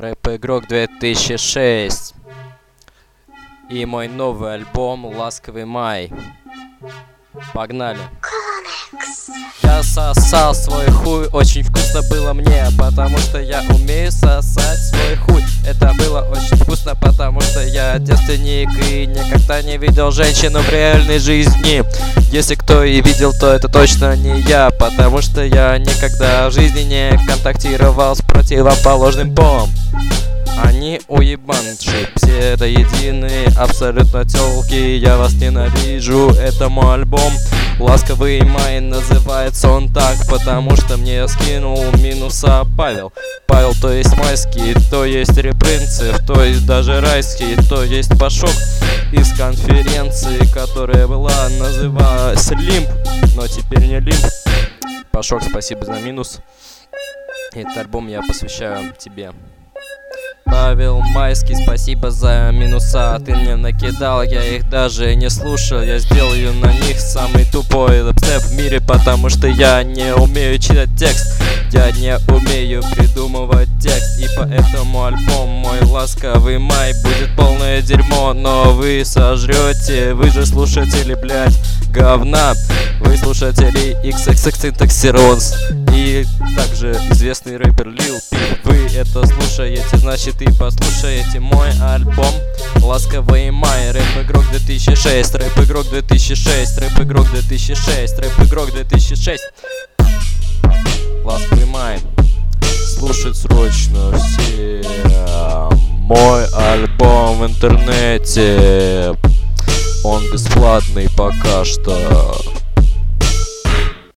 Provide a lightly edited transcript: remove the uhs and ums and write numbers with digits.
Рэп-игрок 2006 и мой новый альбом «Ласковый май». Погнали. Я сосал свой хуй, очень вкусно было мне, потому что я умею сосать свой хуй. Это было очень вкусно, потому что я девственник и никогда не видел женщину в реальной жизни. Если кто и видел, то это точно не я, потому что я никогда в жизни не контактировал с противоположным полом. Они уебанши, все это единые, абсолютно тёлки. Я вас ненавижу, это мой альбом «Ласковый май», называется он так, потому что мне скинул минуса Павел. Павел, то есть майский, то есть Репринцев, то есть даже райский, то есть Пашок из конференции, которая была, называлась Лимб, но теперь не Лимб. Пашок, спасибо за минус. Этот альбом я посвящаю тебе. Павел Майский, спасибо за минуса. Ты мне накидал, я их даже не слушал. Я сделаю на них самый тупой лэпстеп в мире, потому что я не умею читать текст. Я не умею придумывать текст, и поэтому альбом мой «Ласковый май» будет полное дерьмо, но вы сожрете. Вы же слушатели, блять, говна. Вы слушатели XXXTentacion и также известный рэпер Lil Peep. Вы это слушаете, значит и послушаете мой альбом «Ласковый май». Рэп-игрок 2006, рэп-игрок 2006, рэп-игрок 2006, рэп-игрок 2006. «Ласковый май». Слушать срочно все мой альбом в интернете. Он бесплатный пока что.